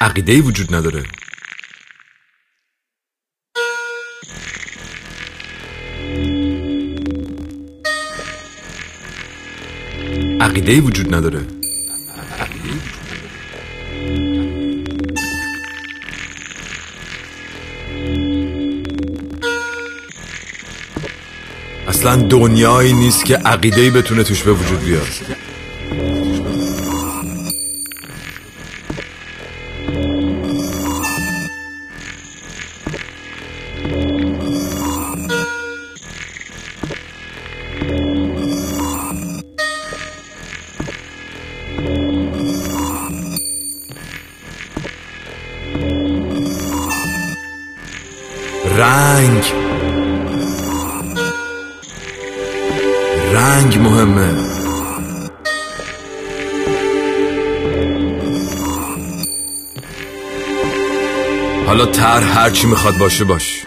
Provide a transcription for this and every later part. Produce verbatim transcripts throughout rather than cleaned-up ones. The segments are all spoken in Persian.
عقیده‌ای وجود نداره. عقیده‌ای وجود نداره. اصلا دنیایی نیست که عقیده‌ای بتونه توش به وجود بیاد. رنگ رنگ مهمه. حالا طرح هر چی میخواد باشه باش.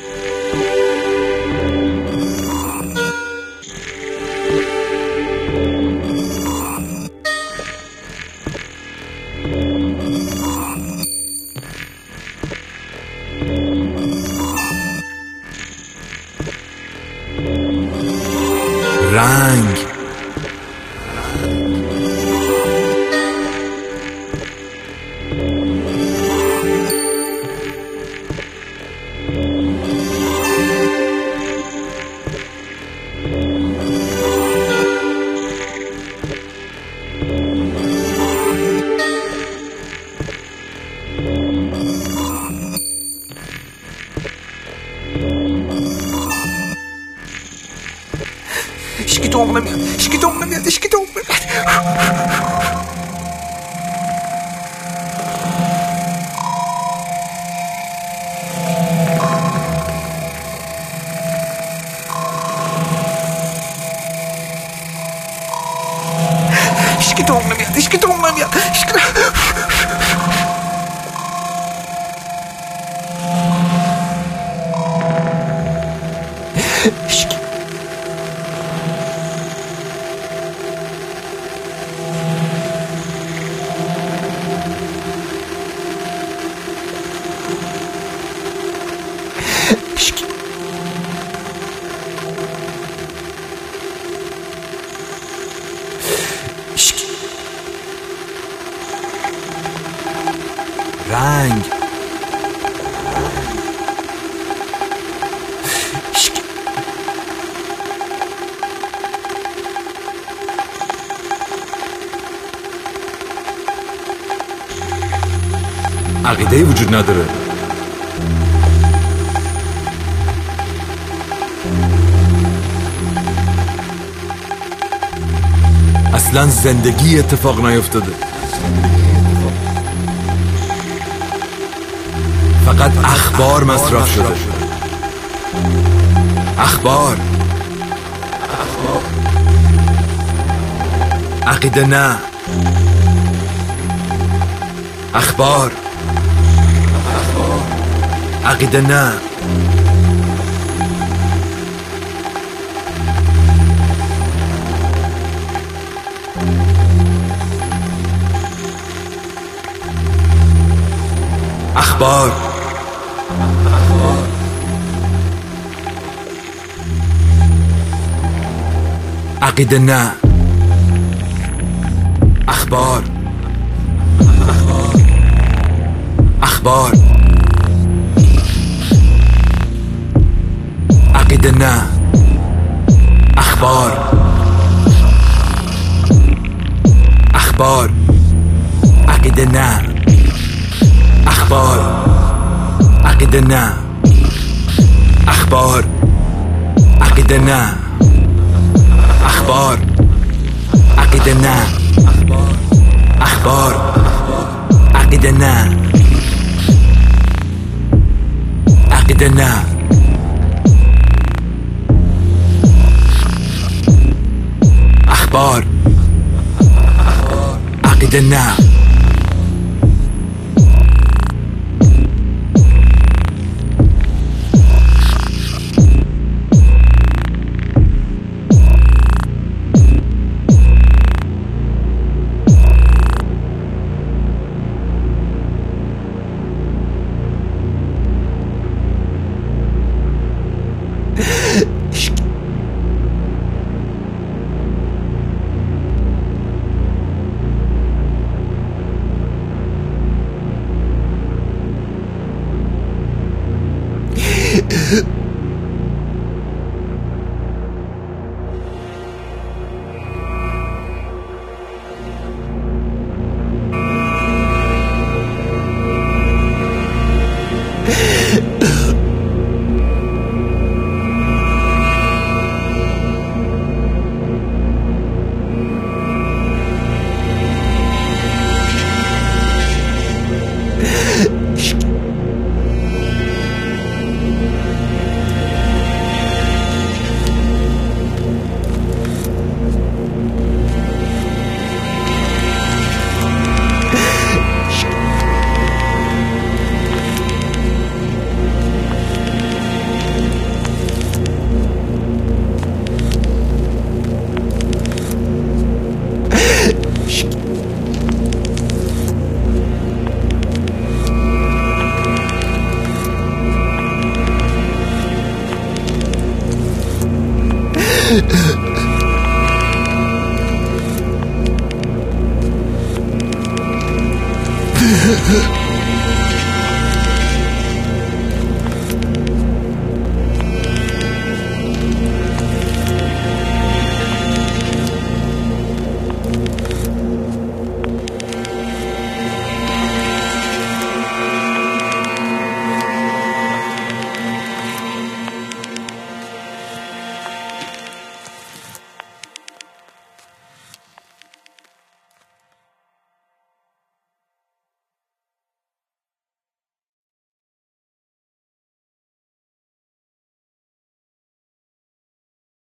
رنگ هیچکی تو عمره میاد، هیچکی تو عمره میاد، هیچکی تو عمره میاد. هیچکی تو عمره میاد، هیچکی تو عمره میاد، هیچکی تو هیچکی رنگ عقیده‌ای وجود نداره. اصلا زندگی اتفاق نیفتاده. فقط اخبار مصرف شده. اخبار عقیده نه. اخبار عقیده نه. اخبار عقیده نه. اخبار اخبار عقیده نه. اخبار اخبار عقیده نه. اخبار عقیده نه. اخبار عقیده نه. اخبار عقیده نه. اخبار عقیده نه. عقیده نه. اخبار عقیده نه. Ugh.